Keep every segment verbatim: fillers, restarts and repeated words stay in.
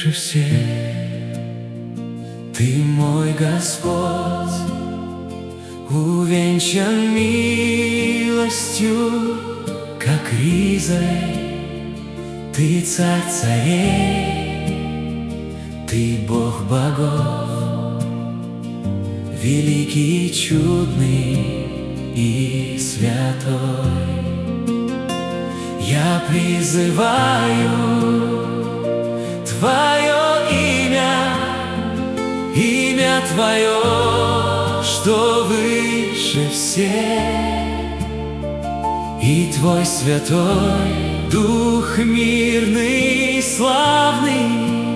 выше всех. Ты мой Господь, увенчан милостью, как ризой. Ты царь царей, ты Бог богов, великий, чудный и святой. Я призываю Твое имя, имя Твое, что выше всех, и Твой святой Дух мирный и славный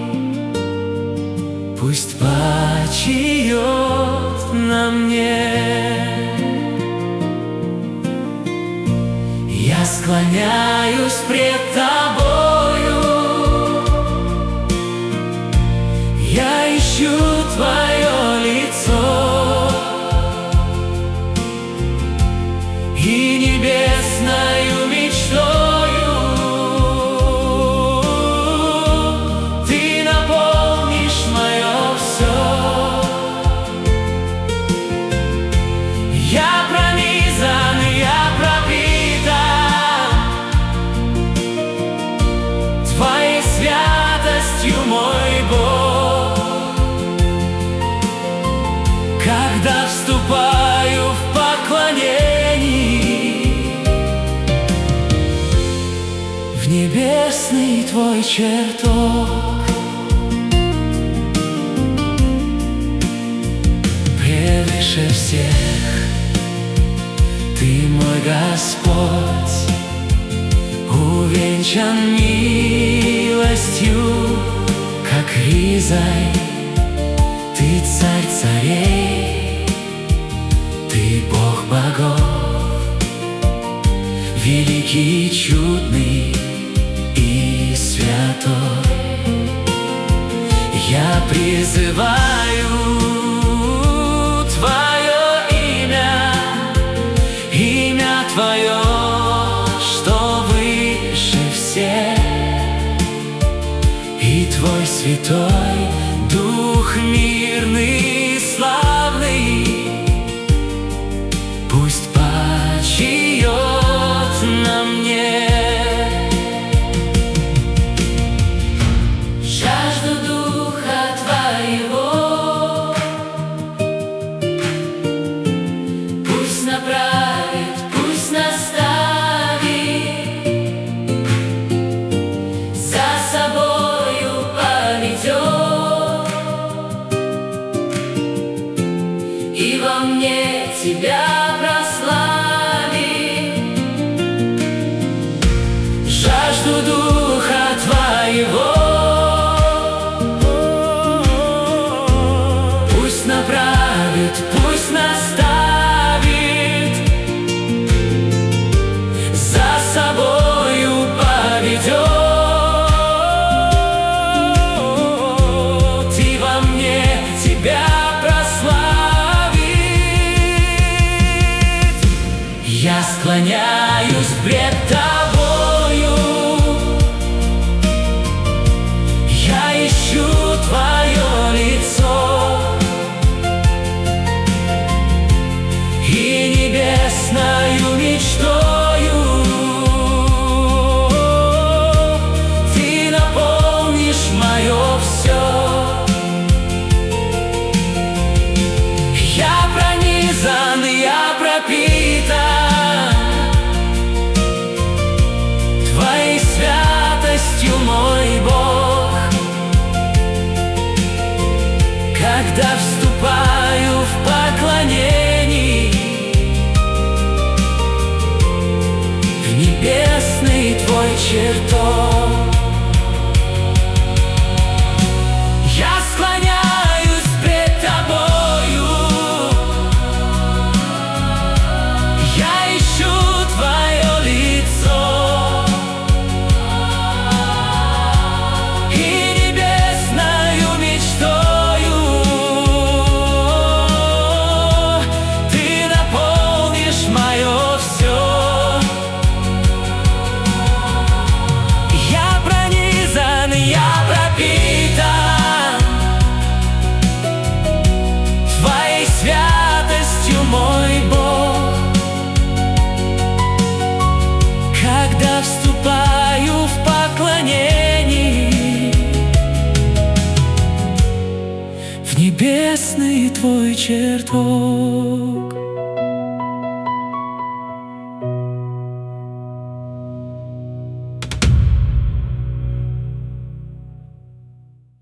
пусть почиет на мне. Я склоняюсь пред Тобою, я ищу Твое лицо, и небесною мечтою Ты наполнишь мое все. Я пронизан, я пропитан Твоей святостью, мой Бог. Когда вступаю в поклонение в небесный Твой чертог, превыше всех Ты мой Господь, увенчан милостью, как ризой. Ты царь царей, ты Бог богов, великий, чудный и святой. Я призываю Твое имя, имя Твое, что выше всех, и Твой святой Дух мирный и славный пусть почиет на мне. Жажду Духа Твоего пусть направит, пусть наставит, за собою поведет, и во мне Тебя прославит. Жажду Духа Твоего пусть направит, пусть наставит, за собою поведет, и во мне Тебя прославит. Я склоняюсь пред Тобою, я ищу Твое лицо, и небесною мечтою Ты наполнишь мое все. Я пронизан, я пропитан Твоей святостью, мой Бог. Когда вступаю в поклонение в небесный Твой чертог, я склоняюсь пред Тобою, я ищу Твое лицо, и небесною мечтою небесный твой чертог.